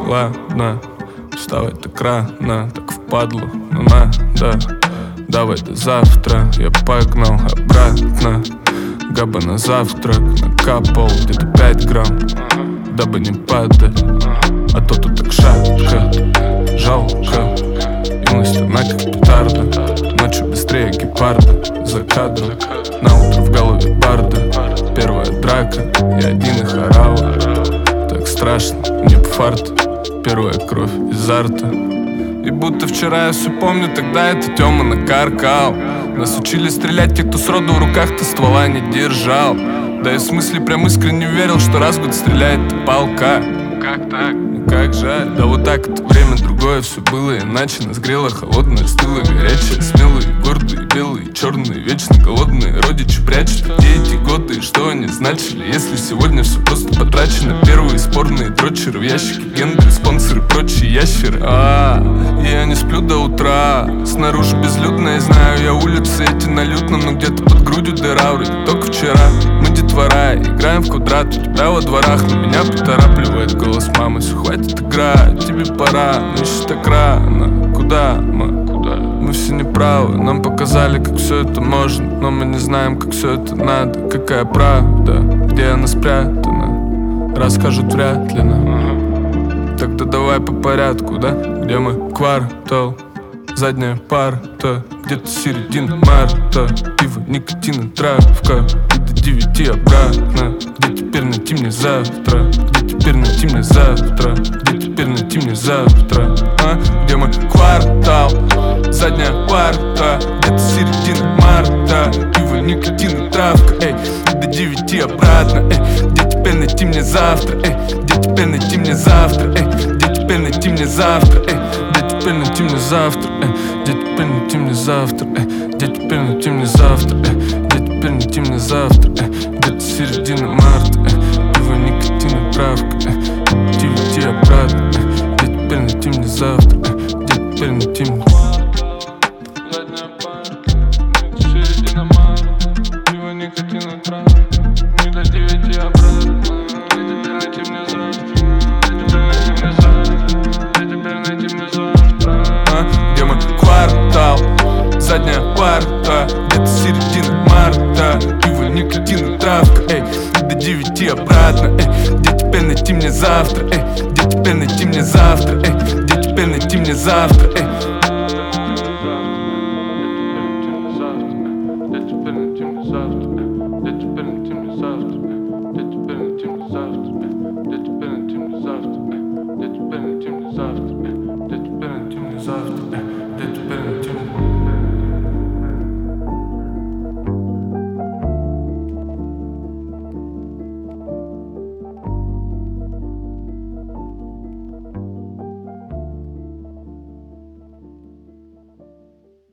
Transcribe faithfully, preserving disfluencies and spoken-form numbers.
ладно, вставать так рано, так впадлу, ну надо. Давай до завтра, я погнал обратно. Габа на завтрак, накапал где-то пять грамм, дабы не падать, а то тут так жарко, жалко. Юность она как петарда, ночью быстрее гепарда. За кадром, на утро в голове барда. Первая драка, я один их орал. Так страшно, мне по фарту. Первая кровь из арта. И будто вчера я все помню, тогда это Тёма накаркал. Нас учили стрелять те, кто сроду в руках-то ствола не держал. Да и в смысле прям искренне верил, что раз в год стреляет палка. Как так? Ну как жаль. Да вот так это время другое, все было иначе. Нас грело холодное, стыло горячее. Смелые, гордые, белые, черные, вечно голодные родичи прячут где эти годы и что они значили, если сегодня все просто потрачено. Первые спорные дрочеры в ящике, гендры, спонсоры, прочие ящеры. А, и я не сплю до утра. Снаружи безлюдно, я знаю, я улицы эти на лютном, но где-то под грудью дыра. Вроде только вчера мы детвора, играем в квадрат. У тебя во дворах, но меня поторапливает голос мамы. Все, хватит играть, тебе пора, но еще так рано. Куда мы? Куда? Мы все неправы, нам показали, как все это можно, но мы не знаем, как все это надо. Какая правда, где она спрятана, расскажут вряд ли нам. Тогда давай по порядку, да? Где мы? Квартал, задняя парта, где-то середина марта. Пиво, никотин и травка, и до девяти обратно. Где теперь найти мне завтра? Где теперь найти мне завтра? Где теперь найти мне завтра? А? Где мы? Квартал, задняя парта, где-то середина марта. Пиво, никотин и травка, эй, и до девяти обратно, эй. Где теперь найти мне завтра? Эй, где теперь найти мне завтра? Эй, где теперь найти мне завтра? Эй, где теперь найти мне завтра? Эй, где теперь найти мне завтра? Эй, где теперь найти мне завтра? Эй, где теперь найти мне завтра? Эй, где-то середина марта, эй. Пиво, никотин и травка, эй, девяти обратно, эй. Где теперь найти мне завтра? Эй, где теперь найти мне? Задняя парта, середина марта. Пиво, никотин и травка, не до девяти обратно. Где теперь найти мне завтра? Где теперь найти мне завтра? А? Где мы? Квартал, задняя парта, где-то середина марта. Пиво, никотин и травка, эй, и до девяти обратно, эй. Где теперь найти мне завтра? Эй, где теперь найти мне завтра? Эй, где теперь найти мне завтра? Эй. Где теперь найти мне завтра? Где теперь найти мне завтра? Где теперь найти мне завтра?